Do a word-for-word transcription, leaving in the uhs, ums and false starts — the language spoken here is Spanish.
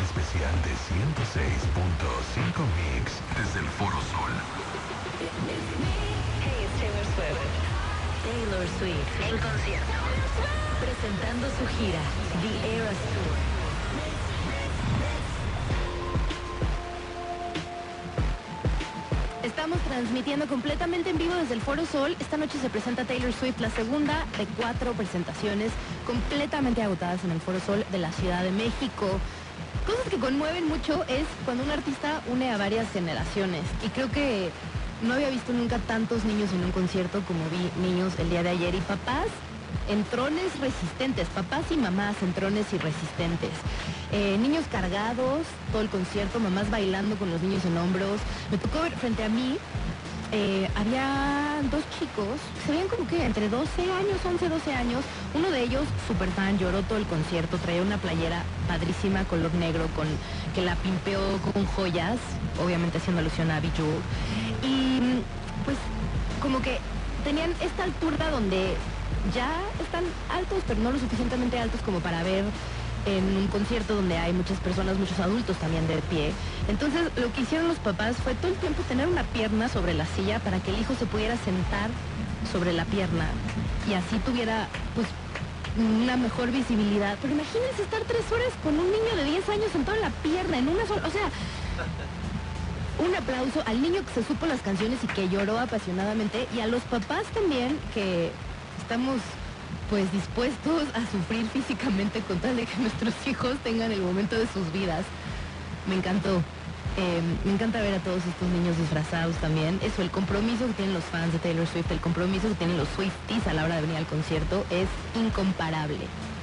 especial de ciento seis punto cinco Mix desde el Foro Sol. Hey, it's Taylor Swift. Taylor Swift en concierto, presentando su gira The Eras Tour. Estamos transmitiendo completamente en vivo desde el Foro Sol. Esta noche se presenta Taylor Swift, la segunda de cuatro presentaciones completamente agotadas en el Foro Sol de la Ciudad de México. Cosas que conmueven mucho es cuando un artista une a varias generaciones. Y creo que no había visto nunca tantos niños en un concierto como vi niños el día de ayer. Y papás en trones resistentes, papás y mamás en trones y resistentes. Eh, niños cargados, todo el concierto, mamás bailando con los niños en hombros. Me tocó ver frente a mí, eh, había dos chicos, se veían como que entre doce años, once, doce años. Uno de ellos, súper fan, lloró todo el concierto, traía una playera padrísima, color negro, con que la pimpeó con joyas, obviamente haciendo alusión a Bijou. Y pues como que tenían esta altura donde ya están altos, pero no lo suficientemente altos como para ver en un concierto donde hay muchas personas, muchos adultos también de pie. Entonces lo que hicieron los papás fue todo el tiempo tener una pierna sobre la silla para que el hijo se pudiera sentar sobre la pierna y así tuviera pues una mejor visibilidad. Pero imagínense estar tres horas con un niño de diez años sentado en la pierna, en una sola, o sea, un aplauso al niño que se supo las canciones y que lloró apasionadamente, y a los papás también que estamos pues dispuestos a sufrir físicamente con tal de que nuestros hijos tengan el momento de sus vidas. Me encantó. Eh, me encanta ver a todos estos niños disfrazados también. Eso, el compromiso que tienen los fans de Taylor Swift, el compromiso que tienen los Swifties a la hora de venir al concierto es incomparable.